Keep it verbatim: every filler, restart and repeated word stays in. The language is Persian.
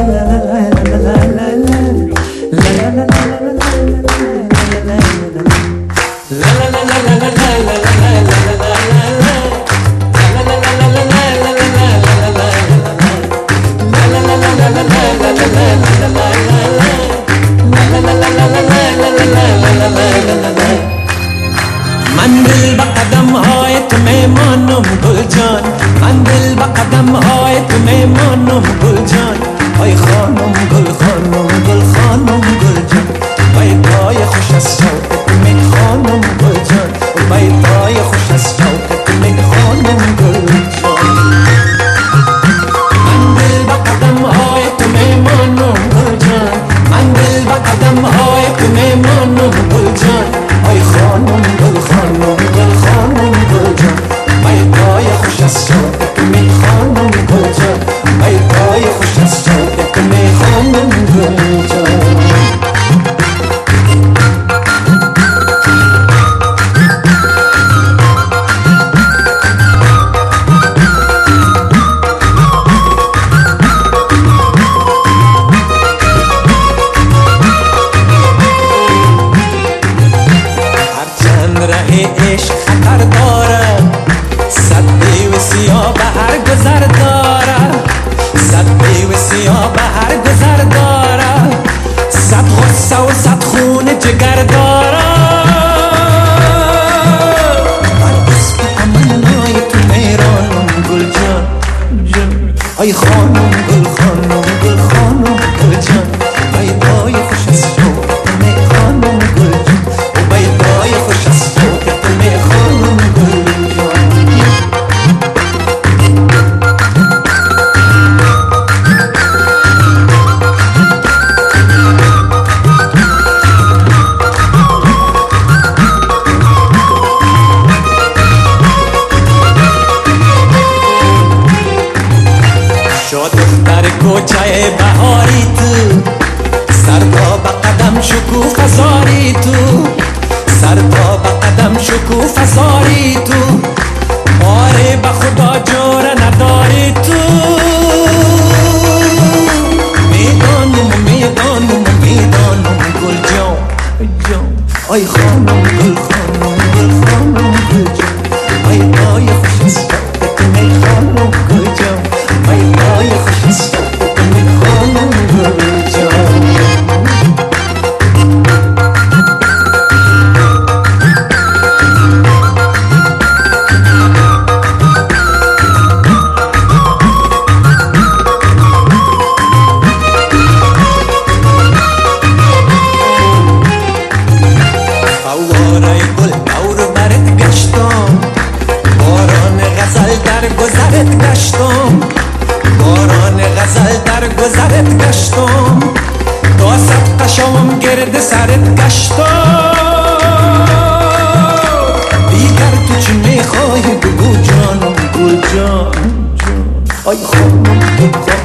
من دل به قدم های تو میمانم گل جان، من دل به قدم های تو میمانم گل جان. ای خانم گل خانم گل خانم گل جان، بیتای خوش از شوق تو می خانم گل جان، بیتای خوش از شوق تو می خانم گل جان. من دل به قدم های تو میمانم گل جان، من دل به قدم های تو میمانم گل جان. ای خانم گل خانم گل خانم گل جان، بیتای خوش از شوق تو می خانم گل جان، بیتای خوش از شوق تو می خانم گل جان. عشق خطر داره، صد دیو سیاه به هر گذر داره، صد دیو سیاه به هر گذر داره، صد غصه و صد خون جگر داره. من اسم تمنای تو میرانم گل جان جان، ای خانم گل خانم گل خانم گل جان، بیتای خوش از شوق تو می خانم گل جان، و بیتای خوش از شوق تو می خانم گل جان. شو دختر کوچه بهاری تو، سر تا به قدم شکوفه زاری تو، سر تا به قدم شکوفه زاری تو، آره به خدا جور نداری تو. میدانم میدانم میدانم گل جان جان، ای خانم گل خانم گل خانم گل جان، ای بای خوش از شوق تو می خانم گل جان، ای بای خوش از شوق تو می خانم گل جان. گذرت گشتم، باران غزل در گذرت گشتم، تا صد قشام گرد سرت گشتم. دیگر تو چی میخوای بگو جانم گل جان جان، ای خانم